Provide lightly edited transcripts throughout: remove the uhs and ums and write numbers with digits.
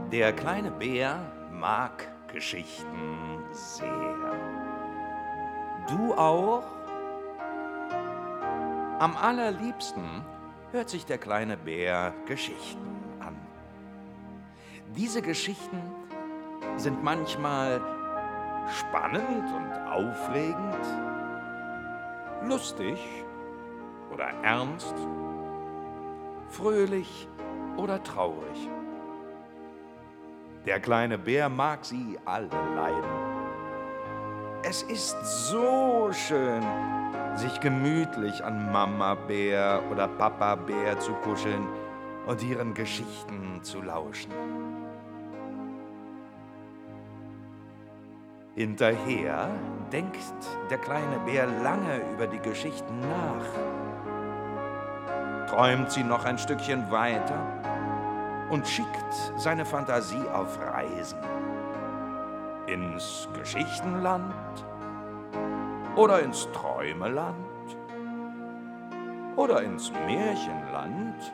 Der kleine Bär mag Geschichten sehr. Du auch? Am allerliebsten hört sich der kleine Bär Geschichten an. Diese Geschichten sind manchmal spannend und aufregend, lustig oder ernst, fröhlich oder traurig. Der kleine Bär mag sie alle leiden. Es ist so schön, sich gemütlich an Mama Bär oder Papa Bär zu kuscheln und ihren Geschichten zu lauschen. Hinterher denkt der kleine Bär lange über die Geschichten nach, träumt sie noch ein Stückchen weiter und schickt seine Fantasie auf Reisen. Ins Geschichtenland oder ins Träumeland oder ins Märchenland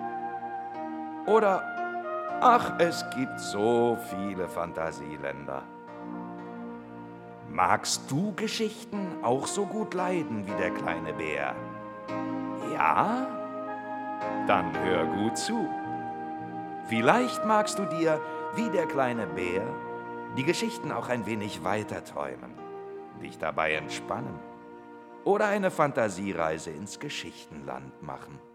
oder, ach, es gibt so viele Fantasieländer. Magst du Geschichten auch so gut leiden wie der kleine Bär? Ja? Dann hör gut zu. Vielleicht magst du dir, wie der kleine Bär, die Geschichten auch ein wenig weiter träumen, dich dabei entspannen oder eine Fantasiereise ins Geschichtenland machen.